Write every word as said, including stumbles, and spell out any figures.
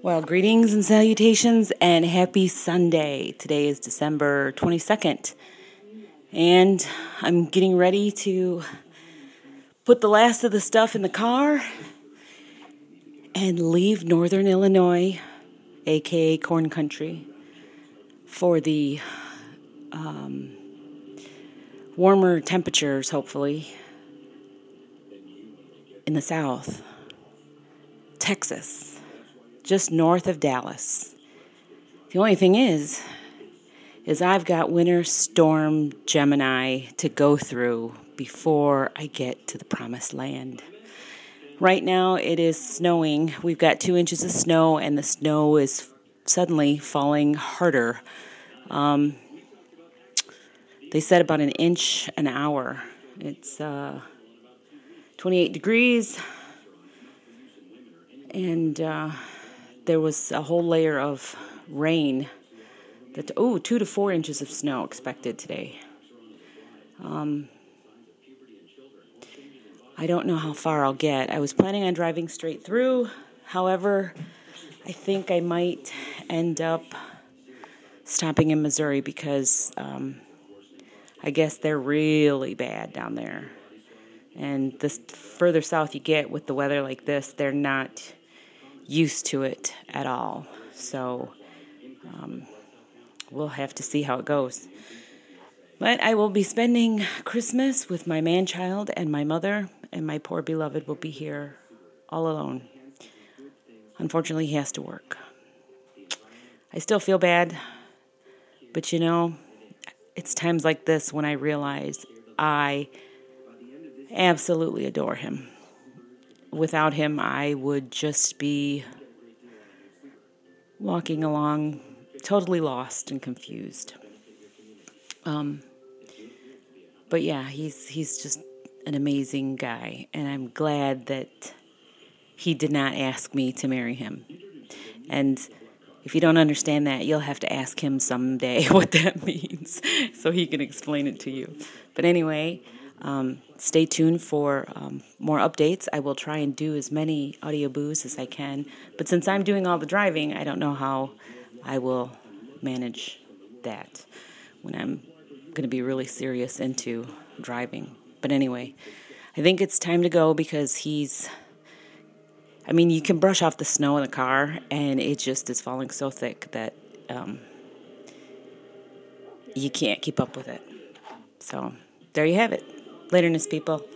Well, greetings and salutations and happy Sunday. Today is December twenty-second, and I'm getting ready to put the last of the stuff in the car and leave Northern Illinois, aka Corn Country, for the um, warmer temperatures, hopefully, in the south. Texas. Just north of Dallas. The only thing is, is I've got Winter Storm Gemini to go through before I get to the promised land. Right now it is snowing. We've got two inches of snow, and the snow is suddenly falling harder. Um, they said about an inch an hour. It's uh, twenty-eight degrees, and uh, there was a whole layer of rain. That oh, two to four inches of snow expected today. Um, I don't know how far I'll get. I was planning on driving straight through. However, I think I might end up stopping in Missouri because um, I guess they're really bad down there. And the further south you get with the weather like this, they're not used to it at all. So um, we'll have to see how it goes. But I will be spending Christmas with my man-child and my mother, and my poor beloved will be here all alone. Unfortunately, he has to work. I still feel bad, but you know, it's times like this when I realize I absolutely adore him. Without him, I would just be walking along totally lost and confused. Um, but yeah, he's he's just an amazing guy, and I'm glad that he did not ask me to marry him. And if you don't understand that, you'll have to ask him someday what that means so he can explain it to you. But anyway, um, stay tuned for um, more updates. I will try and do as many audio boos as I can. But since I'm doing all the driving, I don't know how I will manage that when I'm going to be really serious into driving. But anyway, I think it's time to go because he's... I mean, you can brush off the snow in the car, and it just is falling so thick that um, you can't keep up with it. So, there you have it. Laterness, people.